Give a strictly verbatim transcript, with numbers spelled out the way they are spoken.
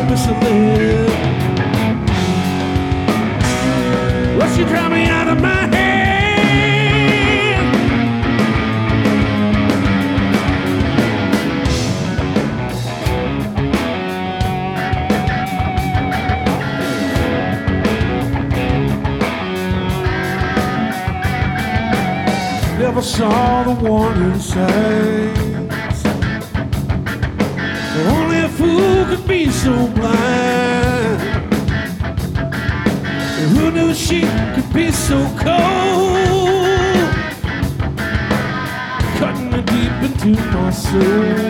purpose to live. Well, she drowned me out of my hand. Never saw the warning signs. Only a fool could be so blind. Who knew she could be so cold, cutting me deep into my soul?